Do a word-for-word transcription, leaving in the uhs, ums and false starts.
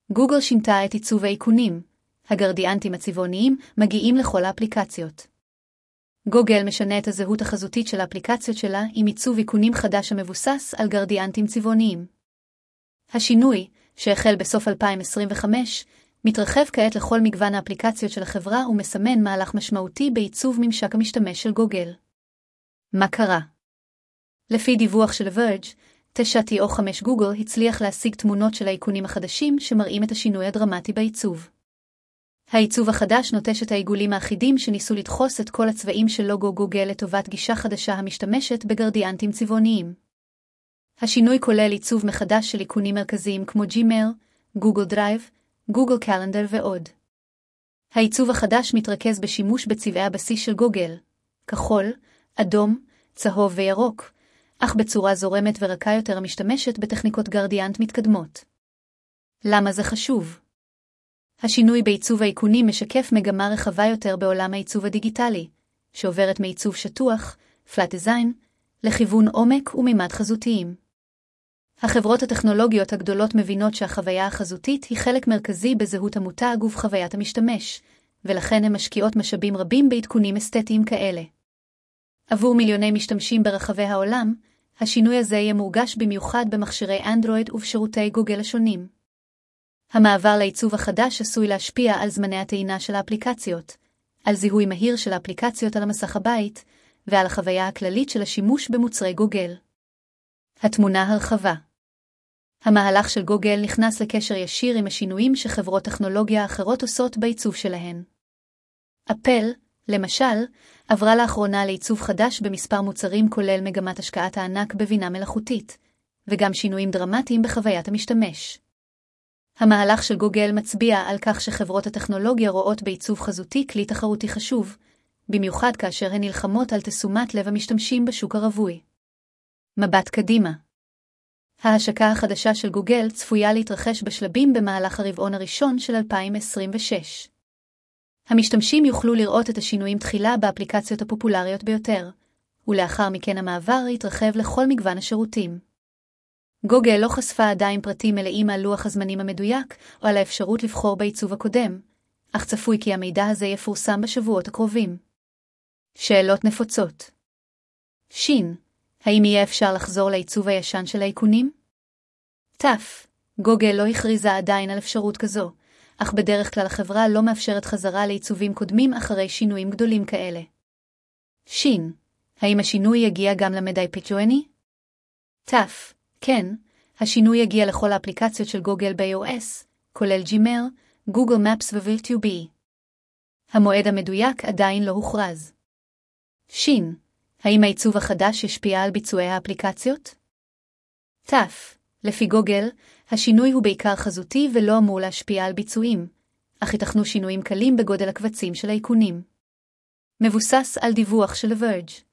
גוגל שינתה את עיצוב האיכונים. הגרדיאנטים הצבעוניים מגיעים לכל האפליקציות. גוגל משנה את הזהות החזותית של האפליקציות שלה עם עיצוב איכונים חדש המבוסס על גרדיאנטים צבעוניים. השינוי, שהחל בסוף אלפיים עשרים וחמש, מתרחב כעת לכל מגוון האפליקציות של החברה ומסמן מהלך משמעותי בעיצוב ממשק המשתמש של גוגל. מה קרה? לפי דיווח של Verge, תשע או חמש גוגל הצליח להשיג תמונות של האיכונים החדשים שמראים את השינוי הדרמטי בעיצוב. העיצוב החדש נוטש את העיגולים האחידים שניסו לדחוס את כל הצבעים של לוגו גוגל לטובת גישה חדשה המשתמשת בגרדיאנטים צבעוניים. השינוי כולל עיצוב מחדש של איכונים מרכזיים כמו Gmail, גוגל דרייב, גוגל קלנדר ועוד. העיצוב החדש מתרכז בשימוש בצבעי הבסיס של גוגל, כחול, אדום, צהוב וירוק, אך בצורה זורמת ורכה יותר המשתמשת בטכניקות גרדיאנט מתקדמות. למה זה חשוב? השינוי בעיצוב האיכונים משקף מגמה רחבה יותר בעולם העיצוב הדיגיטלי, שעוברת מעיצוב שטוח, flat design, לכיוון עומק ומימד חזותיים. החברות הטכנולוגיות הגדולות מבינות שהחוויה החזותית היא חלק מרכזי בזהות המותג ובחוויית המשתמש, ולכן הן משקיעות משאבים רבים בעדכונים אסתטיים כאלה. עבור מיליוני משתמשים ברחבי העולם, השינוי הזה יהיה מורגש במיוחד במכשירי אנדרואיד ובשירותי גוגל השונים. המעבר לעיצוב החדש עשוי להשפיע על זמני הטעינה של האפליקציות, על זיהוי מהיר של האפליקציות על המסך הבית, ועל החוויה הכללית של השימוש במוצרי גוגל. התמונה הרחבה. המהלך של גוגל נכנס לקשר ישיר עם השינויים שחברות טכנולוגיה אחרות עושות בעיצוב שלהן. אפל, למשל, עברה לאחרונה לעיצוב חדש במספר מוצרים כולל מגמת השקעת הענק בבינה מלאכותית, וגם שינויים דרמטיים בחוויית המשתמש. המהלך של גוגל מצביע על כך שחברות הטכנולוגיה רואות בעיצוב חזותי כלי תחרותי חשוב, במיוחד כאשר הן נלחמות על תשומת לב המשתמשים בשוק הרווי. מבט קדימה. ההשקה החדשה של גוגל צפויה להתרחש בשלבים במהלך הרבעון הראשון של אלפיים עשרים ושש. המשתמשים יוכלו לראות את השינויים תחילה באפליקציות הפופולריות ביותר, ולאחר מכן המעבר יתרחב לכל מגוון השירותים. גוגל לא חשפה עדיין פרטים מלאים על לוח הזמנים המדויק או על האפשרות לבחור בעיצוב הקודם, אך צפוי כי המידע הזה יפורסם בשבועות הקרובים. שאלות נפוצות. שין, האם יהיה אפשר לחזור לעיצוב הישן של האיכונים? תף, גוגל לא הכריזה עדיין על אפשרות כזו, אך בדרך כלל החברה לא מאפשרת חזרה לעיצובים קודמים אחרי שינויים גדולים כאלה. שין, האם השינוי יגיע גם למידע פיצ'ואני? תף, כן, השינוי יגיע לכל האפליקציות של גוגל ב-iOS, כולל ג'ימייל, גוגל מפס ווירטובי. המועד המדויק עדיין לא הוכרז. שין, האם העיצוב החדש ישפיע על ביצועי האפליקציות? תף, לפי גוגל, השינוי הוא בעיקר חזותי ולא אמור להשפיע על ביצועים, אך ייתכנו שינויים קלים בגודל הקבצים של האיכונים. מבוסס על דיווח של Verge.